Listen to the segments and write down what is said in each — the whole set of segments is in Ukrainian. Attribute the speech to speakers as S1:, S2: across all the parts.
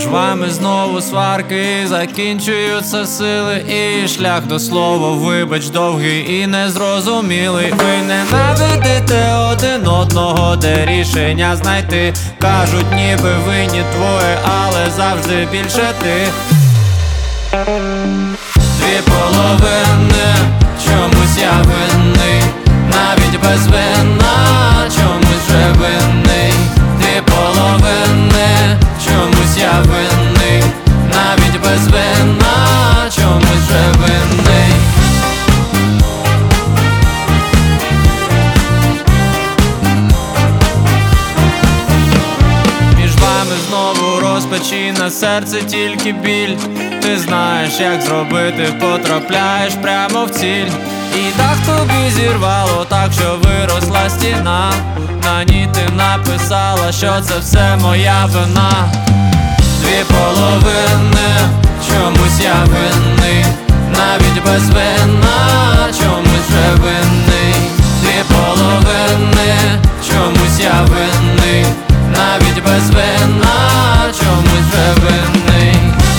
S1: Між вами знову сварки, закінчуються сили, і шлях до слова, вибач, довгий і незрозумілий. Ви ненавидите один одного, де рішення знайти. Кажуть, ніби винні двоє, але завжди більше ти. Дві половини, чомусь я винний, навіть без вина, чомусь вже винний. Дві половини, чомусь я винний, навіть без вина, чомусь вже винний. Між вами знову розпачі, на серце тільки біль. Ти знаєш, як зробити, потрапляєш прямо в ціль. І дах тобі зірвало так, що виросла стіна. На ній ти написала, що це все моя вина. Дві половини, чомусь я винний, навіть без вина, чомусь вже винний. Дві половини, чомусь я винний, навіть без вина, чомусь вже винний.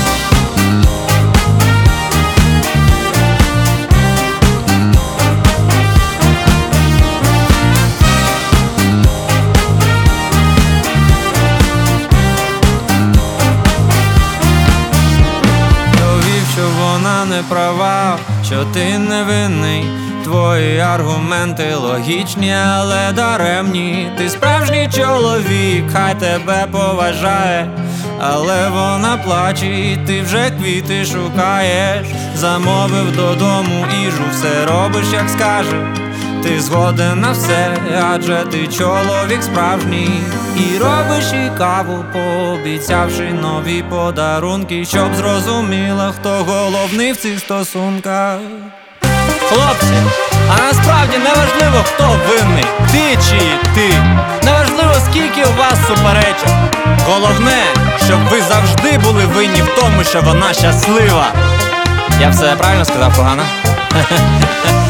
S1: Вона не права, що ти невинний. Твої аргументи логічні, але даремні. Ти справжній чоловік, хай тебе поважає, але вона плаче, і ти вже квіти шукаєш. Замовив додому їжу, все робиш, як скаже. Ти згоден на все, адже ти чоловік справжній. І робиш і каву, пообіцявши нові подарунки, щоб зрозуміла, хто головний в цих стосунках.
S2: Хлопці, а насправді неважливо, хто винний, ти чи ти. Неважливо, скільки у вас суперечок. Головне, щоб ви завжди були винні в тому, що вона щаслива.
S1: Я все правильно сказав, погано?